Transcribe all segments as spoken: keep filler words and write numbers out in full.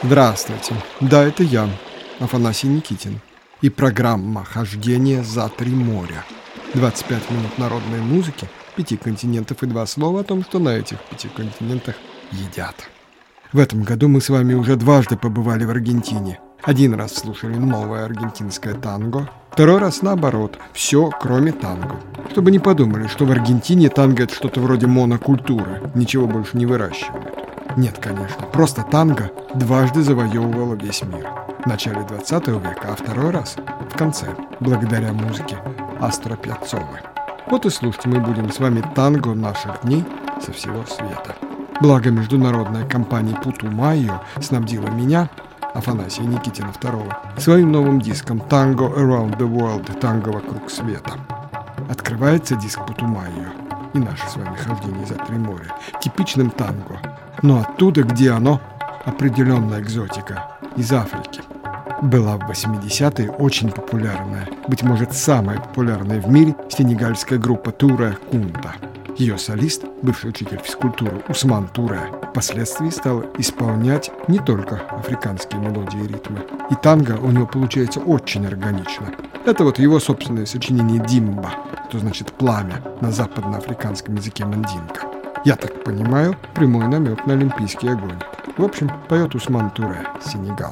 Здравствуйте. Да, это я, Афанасий Никитин. И программа «Хождение за три моря». двадцать пять минут народной музыки, пяти континентов и два слова о том, что на этих пяти континентах едят. В этом году мы с вами уже дважды побывали в Аргентине. Один раз слушали новое аргентинское танго, второй раз наоборот, все кроме танго. Чтобы не подумали, что в Аргентине танго — это что-то вроде монокультуры, ничего больше не выращивают. Нет, конечно, просто танго дважды завоевывало весь мир. В начале двадцатого века, а второй раз в конце, благодаря музыке Астора Пьяццолы. Вот и слушайте мы будем с вами танго наших дней со всего света. Благо международная компания Путумайо снабдила меня, Афанасия Никитина второго, своим новым диском «Tango Around the World» — «Танго вокруг света». Открывается диск Путумайо и наше с вами хождение за три моря типичным танго, но оттуда, где оно, определенная экзотика, из Африки. Была в восьмидесятые очень популярная, быть может, самая популярная в мире сенегальская группа Туре Кунта. Ее солист, бывший учитель физкультуры Усман Туре, впоследствии стал исполнять не только африканские мелодии и ритмы. И танго у него получается очень органично. Это вот его собственное сочинение «Димба», что значит «пламя» на западноафриканском языке мандинка. Я так понимаю, прямой намек на олимпийский огонь. В общем, поет Усман Туре, Сенегал.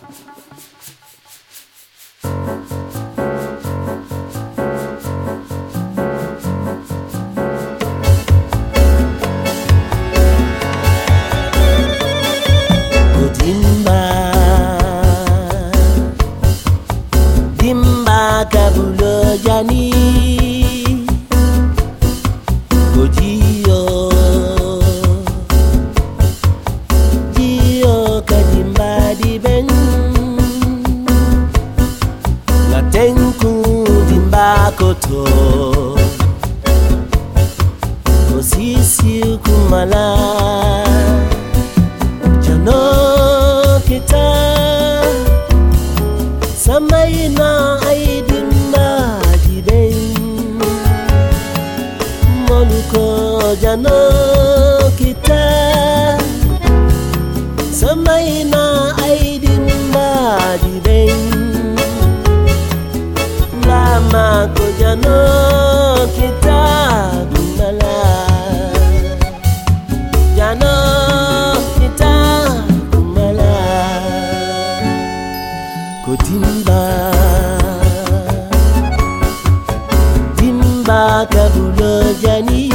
Kabulo jani Gojio Jio kadimba di ben Ngatenku dimba koto Kosisi kumala Jano kita Samaina Jano kita samaina aidin majiden lama ko jano kita gumala jano kita gumala ko timba timba kabulo jani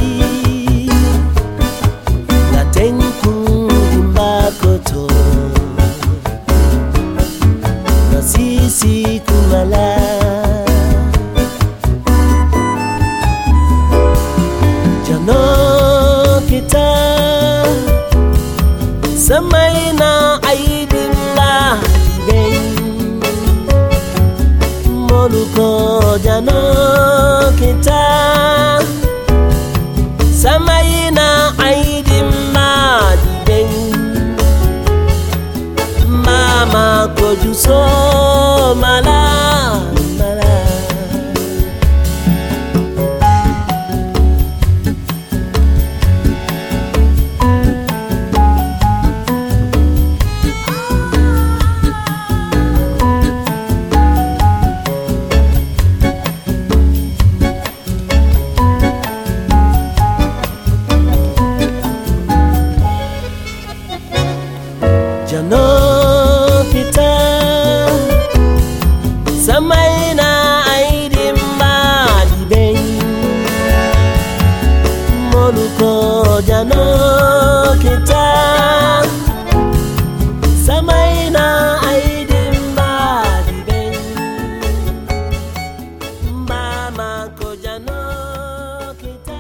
koto na sisi kumala jano kita samaina aidillah ben moluko jano kita samaina aidillah Mama kojuso mala mala Jano Samaina aidin mali ben Moluko jano kita Samaina aidin mali ben Mama ko jano kita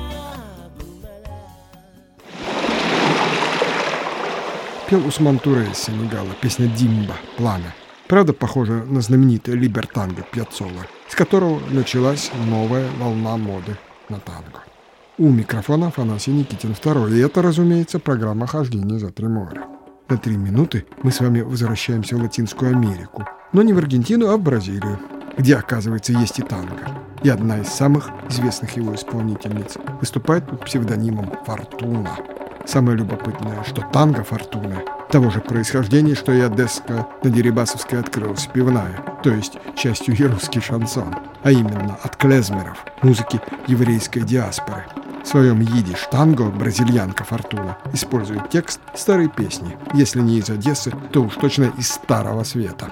Пел Усман Туре из Сенегала, песня «Димба», «Пламя». Правда, похоже на знаменитое либертанго Пьяццолы, с которого началась новая волна моды на танго. У микрофона Афанасий Никитин второй, и это, разумеется, программа «Хождение за три моря». На три минуты мы с вами возвращаемся в Латинскую Америку, но не в Аргентину, а в Бразилию, где, оказывается, есть и танго. И одна из самых известных его исполнительниц выступает под псевдонимом «Фортуна». Самое любопытное, что танго «Фортуна» того же происхождения, что и Одесска на Дерибасовской открылась пивная, то есть частью и русский шансон, а именно от клезмеров, музыки еврейской диаспоры. В своем йидиш-танго бразильянка Фортуна использует текст старой песни, если не из Одессы, то уж точно из Старого Света.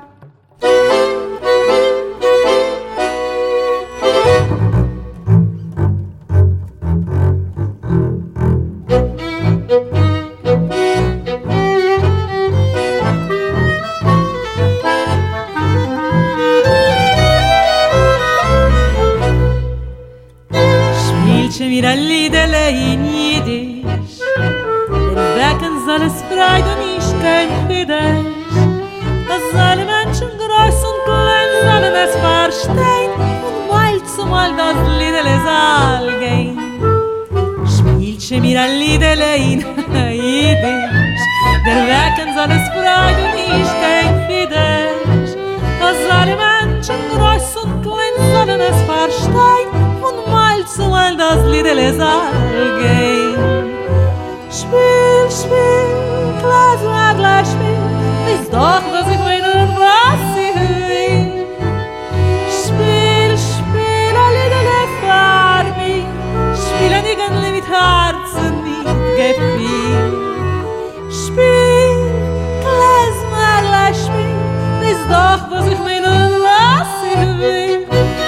Mir ein Liedele in Jiddisch, den Wecken soll es Freude und nicht kein Fidesz. Dass alle Menschen groß und klein sollen es verstehen und mal zu mal das Liedele soll gehen. Spielt mir ein Liedele in Jiddisch, der Wecken soll es Freude und nicht kein Fidesz. Dass alle Menschen groß und klein sollen es verstehen und mal zu mal das Liedele soll gehen. Spiel, spiel, gleich mal gleich spiel, wisst doch, was ich will und was ich will. Spiel, spiel, a Liedele für mich, spiel ein Igenli mit Herzen, mit Gefühl. Spiel, gleich mal gleich spiel, wisst doch, was ich will und was ich will.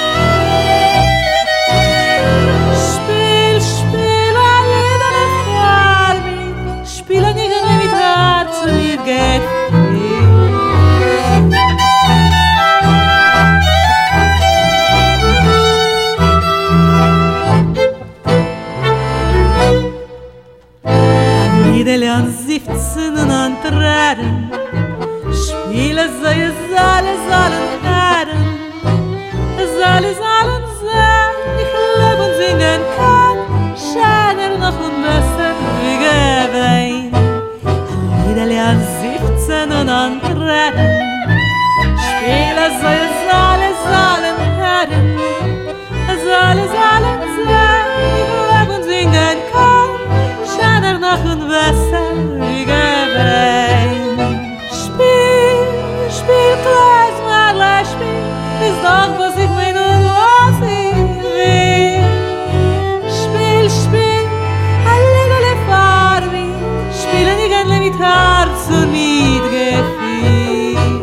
Liedele an siebzehn und an Tränen, Spiele sei es alle sollen hören, es alle sollen sein, ich lebe und singen kann, schöner noch und besser wie Gewein. Liedele an siebzehn und an Tränen, Spiele sei es alle sollen hören, es alle sollen sein, ich lebe und singen kann, schöner noch und besser wie Gewein. Spiel, spiel, gleich mal gleich spiel, ist doch was ich mein und was ich will. Spiel, spiel, a Liedele für mich, spiel ein Igenli mit Herz und mit Gefühl.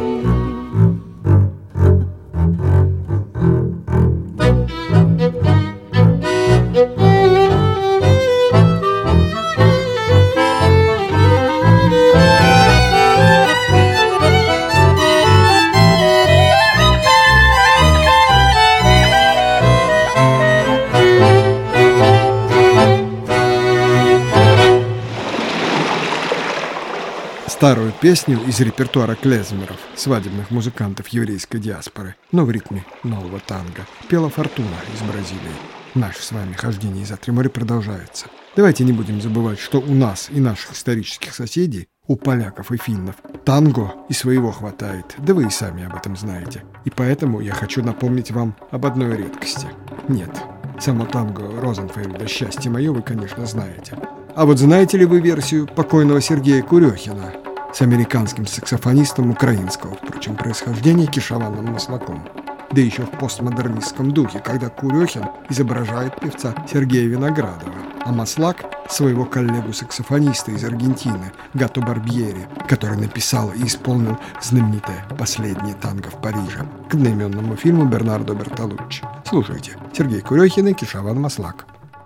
Старую песню из репертуара клезмеров, свадебных музыкантов еврейской диаспоры, но в ритме нового танго, пела Фортуна из Бразилии. Наше с вами хождение из-за три моря продолжается. Давайте не будем забывать, что у нас и наших исторических соседей, у поляков и финнов, танго и своего хватает, да вы и сами об этом знаете. И поэтому я хочу напомнить вам об одной редкости. Нет, само танго Розенфельда «Счастье мое» вы, конечно, знаете. А вот знаете ли вы версию покойного Сергея Курехина с американским саксофонистом украинского, впрочем, происхождения Кишованом Маслаком? Да еще в постмодернистском духе, когда Курехин изображает певца Сергея Виноградова, а Маслак – своего коллегу-саксофониста из Аргентины Гато Барбьери, который написал и исполнил знаменитое «Последнее танго в Париже» к одноименному фильму Бернардо Бертолуччи. Слушайте, Сергей Курехин и Кишован Маслак.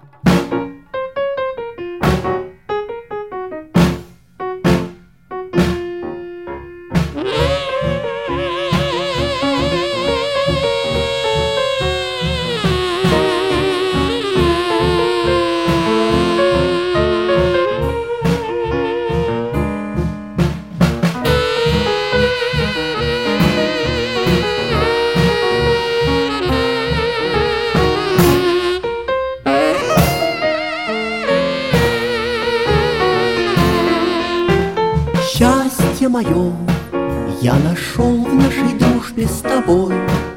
Счастье мое я нашел в нашей дружбе с тобой.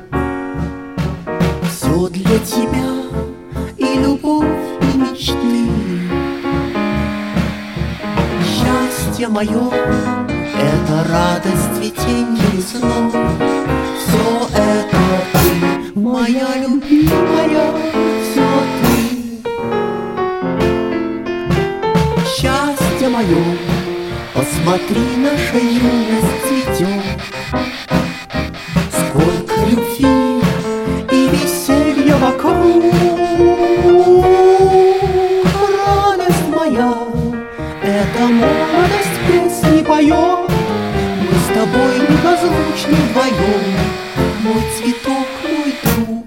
Все для тебя и любовь, и мечты. Счастье мое это радость, цветенье снов. Все это ты, моя любимая, все ты. Счастье мое, посмотри, наша юность цветет. Сколько любви и веселья вокруг. Радость моя, эта молодость песни поет. Мы с тобой неразлучны вдвоем, мой цветок, мой друг.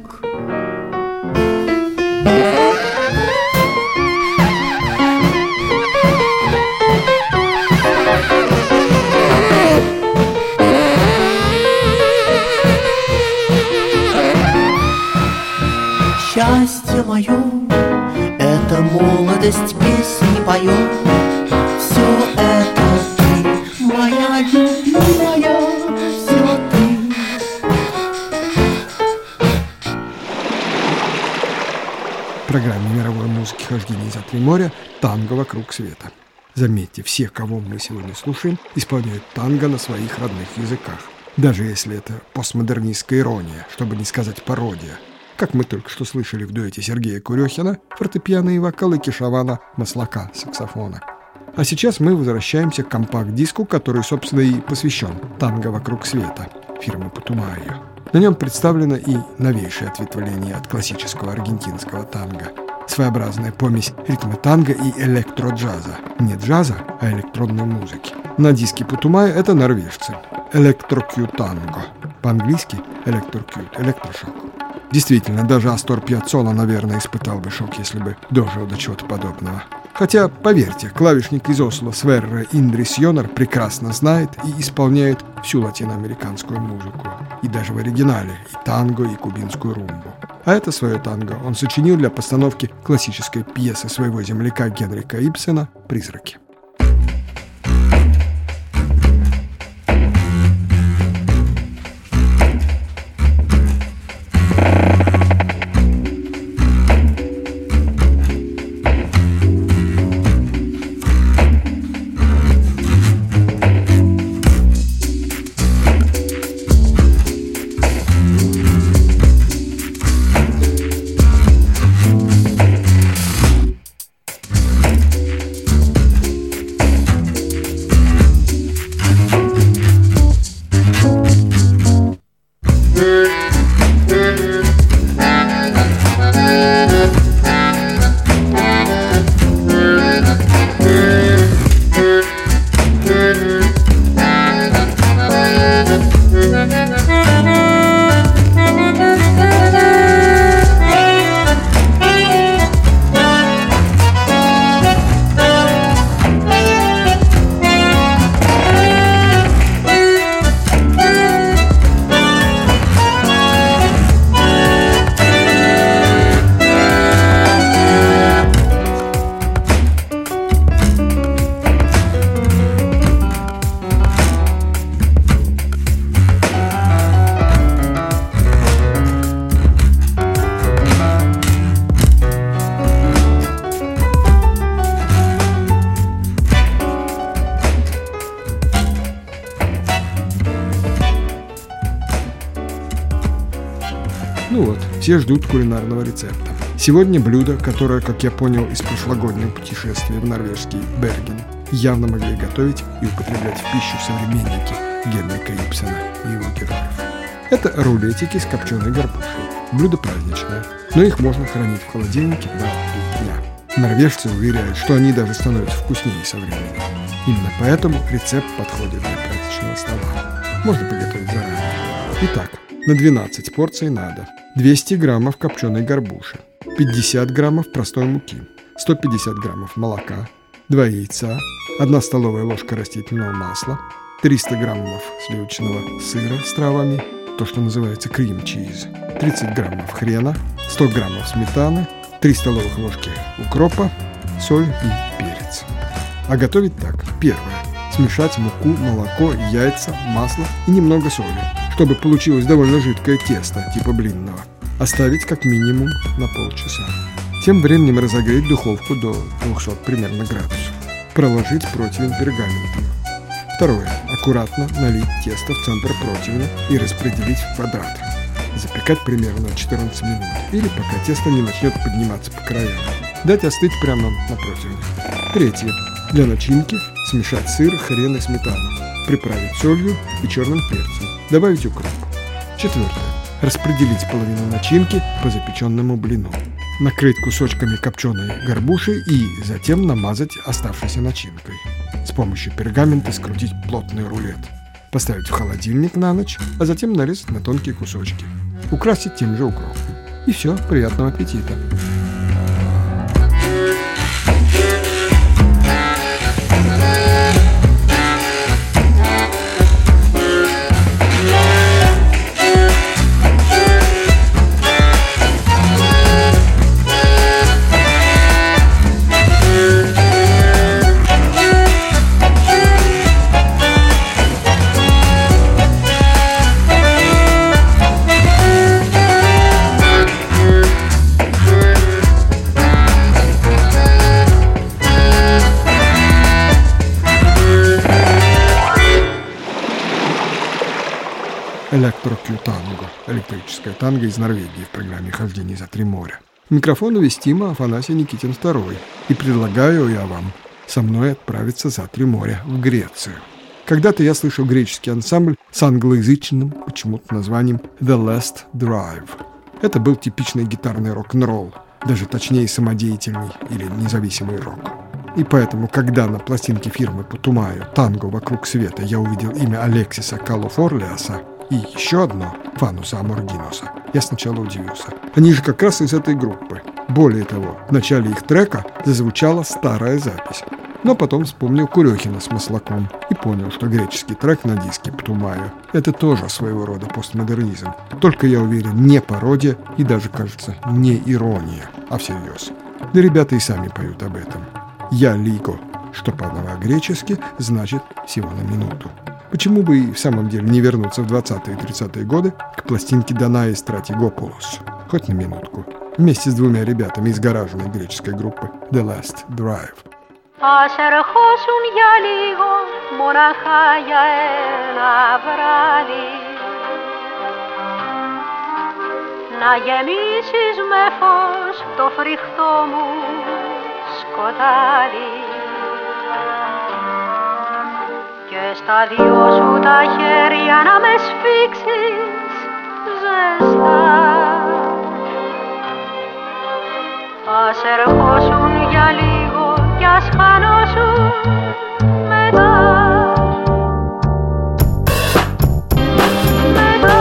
Счастье мое, это молодость песни поет. Все это ты, моя любимая, все ты. В программе мировой музыки «Хождение за три моря» танго «Вокруг света». Заметьте, все, кого мы сегодня слушаем, исполняют танго на своих родных языках. Даже если это постмодернистская ирония, чтобы не сказать пародия. Как мы только что слышали в дуэте Сергея Курехина, фортепиано и вокал, и Кишавана Маслака, саксофона. А сейчас мы возвращаемся к компакт-диску, который, собственно, и посвящен «Танго вокруг света» фирмы Путумайо. На нем представлено и новейшее ответвление от классического аргентинского танго. Своеобразная помесь ритма танго и электроджаза. Не джаза, а электронной музыки. На диске Путумайо это норвежцы. Электрокью-танго. По-английски электрокью, электрошок. Действительно, даже Астор Пьяццола, наверное, испытал бы шок, если бы дожил до чего-то подобного. Хотя, поверьте, клавишник из Осло Сверре Индрис Йонар прекрасно знает и исполняет всю латиноамериканскую музыку. И даже в оригинале и танго, и кубинскую румбу. А это свое танго он сочинил для постановки классической пьесы своего земляка Генрика Ибсена «Призраки». Ну вот, все ждут кулинарного рецепта. Сегодня блюдо, которое, как я понял из прошлогоднего путешествия в норвежский Берген, явно могли готовить и употреблять в пищу современники Генрика Ибсена и его героев. Это рулетики с копченой горбушей. Блюдо праздничное, но их можно хранить в холодильнике до три дня. Норвежцы уверяют, что они даже становятся вкуснее со временем. Именно поэтому рецепт подходит для праздничного стола. Можно приготовить заранее. Итак, на двенадцать порций надо двести граммов копченой горбуши, пятьдесят граммов простой муки, сто пятьдесят граммов молока, два яйца, одна столовая ложка растительного масла, триста граммов сливочного сыра с травами, то, что называется крем-чиз, тридцать граммов хрена, сто граммов сметаны, три столовых ложки укропа, соль и перец. А готовить так. Первое. Смешать муку, молоко, яйца, масло и немного соли, чтобы получилось довольно жидкое тесто, типа блинного. Оставить как минимум на полчаса. Тем временем разогреть духовку до двухсот примерно градусов. Проложить противень пергаментом. Второе. Аккуратно налить тесто в центр противня и распределить в квадрат. Запекать примерно четырнадцать минут, или пока тесто не начнет подниматься по краям. Дать остыть прямо на противне. Третье. Для начинки смешать сыр, хрен и сметану. Приправить солью и черным перцем. Добавить укроп. Четвертое. Распределить половину начинки по запеченному блину. Накрыть кусочками копченой горбуши и затем намазать оставшейся начинкой. С помощью пергамента скрутить плотный рулет. Поставить в холодильник на ночь, а затем нарезать на тонкие кусочки. Украсить тем же укропом. И все, приятного аппетита! Электрокью-танго. Электрическое танго из Норвегии в программе «Хождение за три моря». Микрофон вести Тима Афанасий Никитин второй. И предлагаю я вам со мной отправиться за три моря в Грецию. Когда-то я слышал греческий ансамбль с англоязычным почему-то названием «The Last Drive». Это был типичный гитарный рок-н-ролл, даже точнее самодеятельный или независимый рок. И поэтому, когда на пластинке фирмы Путумаю «Танго вокруг света» я увидел имя Алексиса Калофорлиаса и еще одно Фануса Аморгиноса, я сначала удивился. Они же как раз из этой группы. Более того, в начале их трека зазвучала старая запись. Но потом вспомнил Курехина с Маслаком и понял, что греческий трек на диске Птумаю — это тоже своего рода постмодернизм. Только, я уверен, не пародия и даже, кажется, не ирония, а всерьез. Да ребята и сами поют об этом. «Я лиго», что по-новогречески значит «всего на минуту». Почему бы и в самом деле не вернуться в двадцатые и тридцатые годы к пластинке Данаис Стратигопулос? Хоть на минутку. Вместе с двумя ребятами из гаражной греческой группы The Last Drive. Ας ερχόσουν για λίγο, μονάχα για ένα βράδυ, να γεμίσεις με φως το φρικτό μου σκοτάδι και στα δυο σου τα χέρια να με σφίξεις ζεστά. Ας ερχόσουν για λίγο κι ας χανόσουν μετά. Μετά.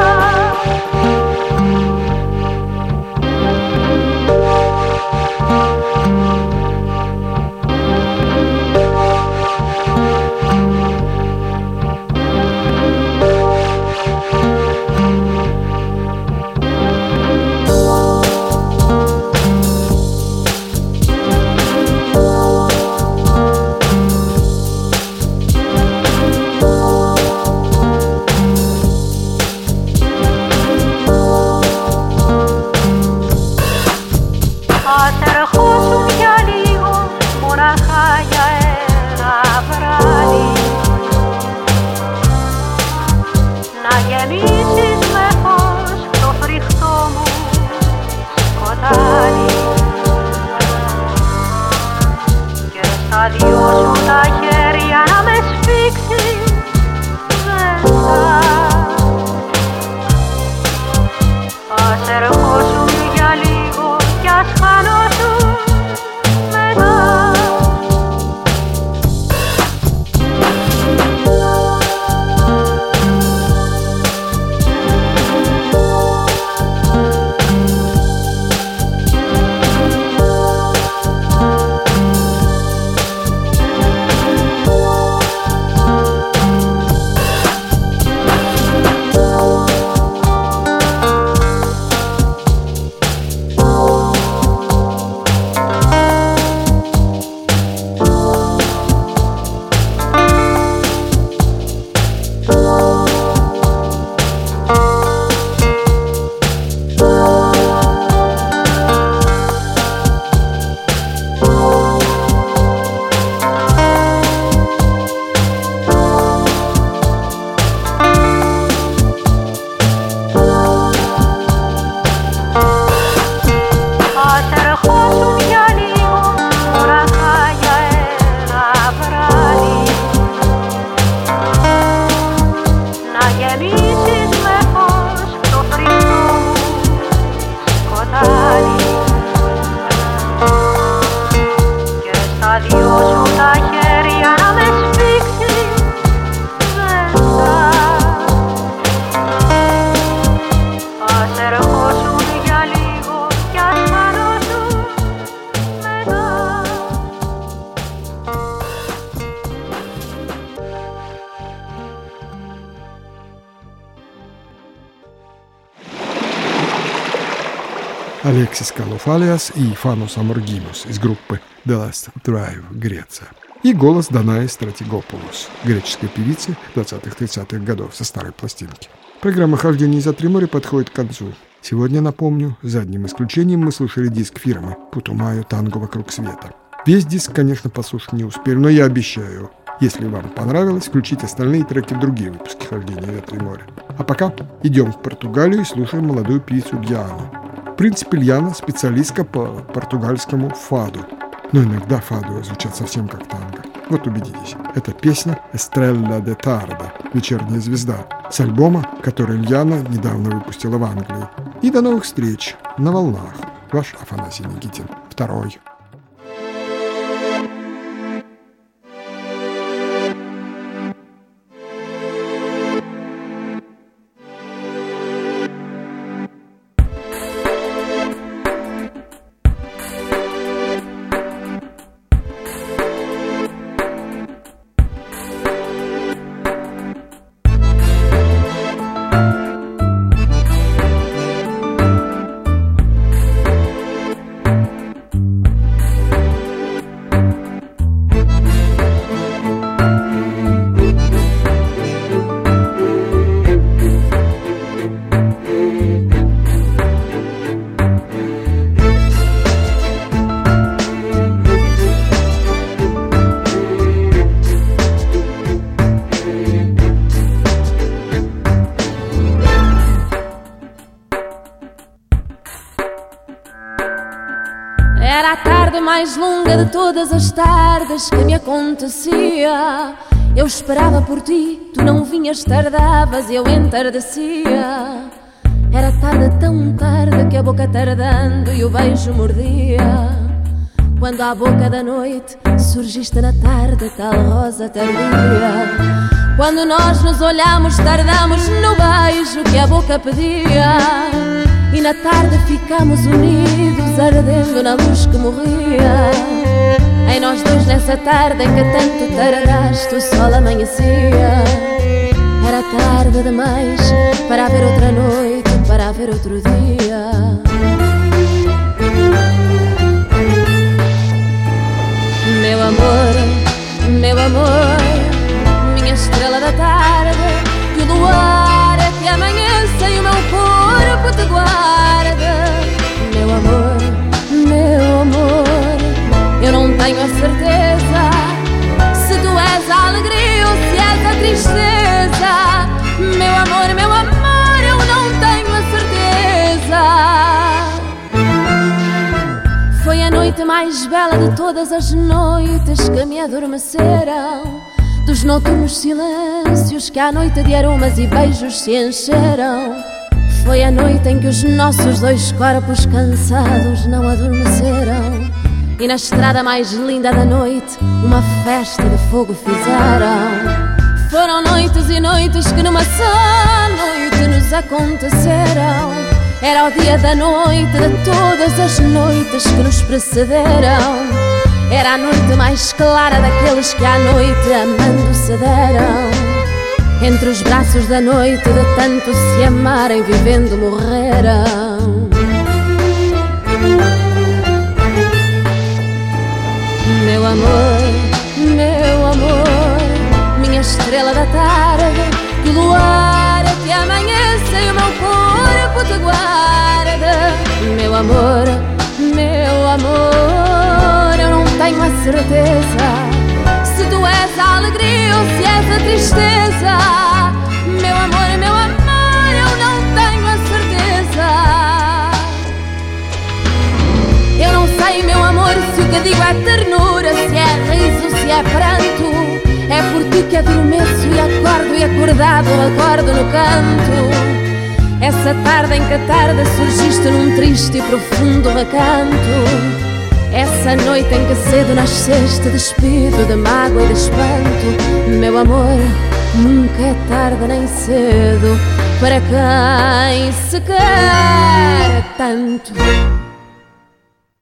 Alexis Kaloufalias и Fanos Amorginos из группы The Last Drive, Греция. И голос Данаи Стратигопулос, греческой певицы двадцатых-тридцатых годов со старой пластинки. Программа «Хождение за три моря» подходит к концу. Сегодня, напомню, за одним исключением мы слушали диск фирмы «Путумаю. Танго вокруг света». Весь диск, конечно, послушать не успели, но я обещаю, если вам понравилось, включить остальные треки в другие выпуски «Хождения за три моря». А пока идем в Португалию и слушаем молодую певицу Льяну. В принципе, Льяна – специалистка по португальскому фаду. Но иногда фаду звучат совсем как танго. Вот убедитесь. Это песня «Estrella de Tarde» – «Вечерняя звезда» с альбома, который Льяна недавно выпустила в Англии. И до новых встреч на волнах. Ваш Афанасий Никитин. Второй. Era a tarde mais longa de todas as tardes que me acontecia. Eu esperava por ti, tu não vinhas, tardavas e eu entardecia. Era tarde, tão tarde, que a boca tardando e o beijo mordia. Quando à boca da noite surgiste na tarde, tal rosa tardia. Quando nós nos olhamos, tardamos no beijo que a boca pedia. E na tarde ficamos unidos, ardendo na luz que morria. Em nós dois nessa tarde em que tanto tardaste, o sol amanhecia. Era tarde demais para haver outra noite, para haver outro dia. Meu amor, meu amor, minha estrela da tarde, que o luar é que amanheça e o meu corpo te guarda. Meu amor, meu amor, eu não tenho a certeza se tu és a alegria ou se és a tristeza. Meu amor, meu amor, eu não tenho a certeza. Foi a noite mais bela de todas as noites que me adormeceram, dos noturnos silêncios que à noite de aromas e beijos se encheram. Foi a noite em que os nossos dois corpos cansados não adormeceram, e na estrada mais linda da noite uma festa de fogo fizeram. Foram noites e noites que numa só noite nos aconteceram. Era o dia da noite de todas as noites que nos precederam. Era a noite mais clara daqueles que à noite amando se deram. Entre os braços da noite de tanto se amarem, vivendo morreram. Meu amor, meu amor, minha estrela da tarde, que o luar é que amanheça e o meu corpo te guarda. Meu amor, meu amor, eu não tenho a certeza se tu és a alegria ou se és a tristeza. Meu amor, meu amor, eu não tenho a certeza. Eu não sei, meu amor, se o que digo é ternura, se é riso, se é pranto. É por ti que adormeço e acordo, e acordado acordo no canto. Essa tarde em que a tarde surgiste num triste e profundo recanto. Essa noite em que cedo nasceste, despido de mágoa e de espanto. Meu amor, nunca é tarde nem cedo para quem se quer tanto.